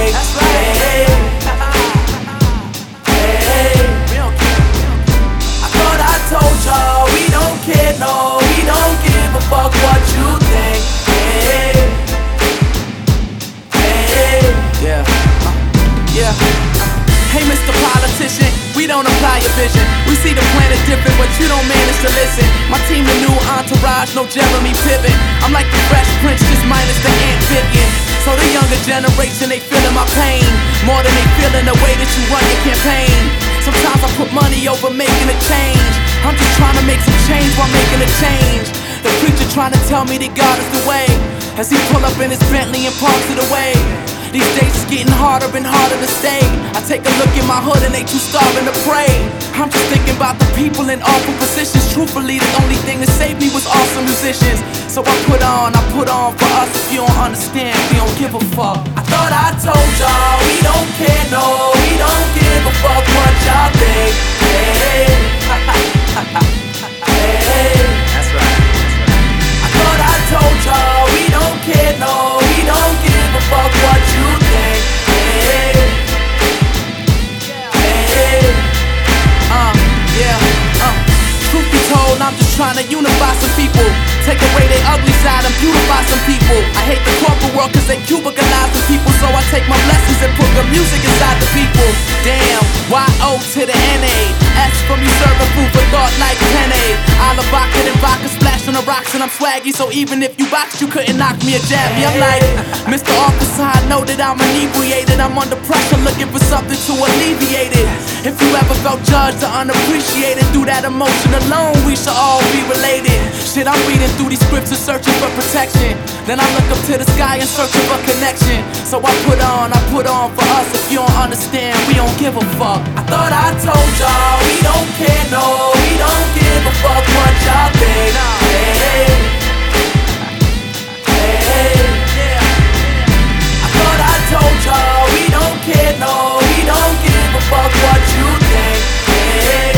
think. That's right. Hey, hey, We don't care. I thought I told y'all we don't care, no, we don't give a fuck what you think. Hey, hey, Yeah. Yeah. Hey, Mr. Politician, we don't apply your vision. We see the planet different, but you don't manage to listen. My team, the new entourage, no Jeremy Piven. I'm like the Fresh Prince, just minus the amphibian. So the younger generation, they feeling my pain more than they feeling the way that you run your campaign. Sometimes I put money over making a change. I'm just trying to make some change while making a change. The preacher trying to tell me that God is the way, as he pull up in his Bentley and parks it away. These days it's getting harder and harder to stay. I take a look in my hood and they too starving to pray. I'm just thinking about the people in awful positions. Truthfully, the only thing that saved me was awesome musicians. So I put on for us. If you don't understand, we don't give a fuck. I thought I told y'all we don't care, no, we don't give a fuck what y'all think. Hey, hey, That's right. I thought I told y'all we don't care, no, we don't give a fuck what you think. Hey, hey, Yeah. Truth be told, I'm just trying to unify some people. Take away their ugly side and beautify some people. I hate the corporate world cause they cubicalize the people. So I take my blessings and put the music inside the people. Damn, Y-O to the N-A. S for me serving food for thought like Penne. Olive vodka and vodka splash on the rocks and I'm swaggy. So even if you boxed, you couldn't knock me or jab me. I'm like, Mr. Officer, I know that I'm inebriated. I'm under pressure looking for something to alleviate it. If you ever felt judged or unappreciated through that emotion alone, we should all be related. Shit, I'm reading through these scriptures searching for protection. Then I look up to the sky in search of a connection. So I put on for us. If you don't understand, we don't give a fuck. I thought I told y'all we don't care, no, we don't give a fuck what y'all think. Hey, hey, I thought I told y'all we don't care, no, we don't give a fuck what you think. Hey,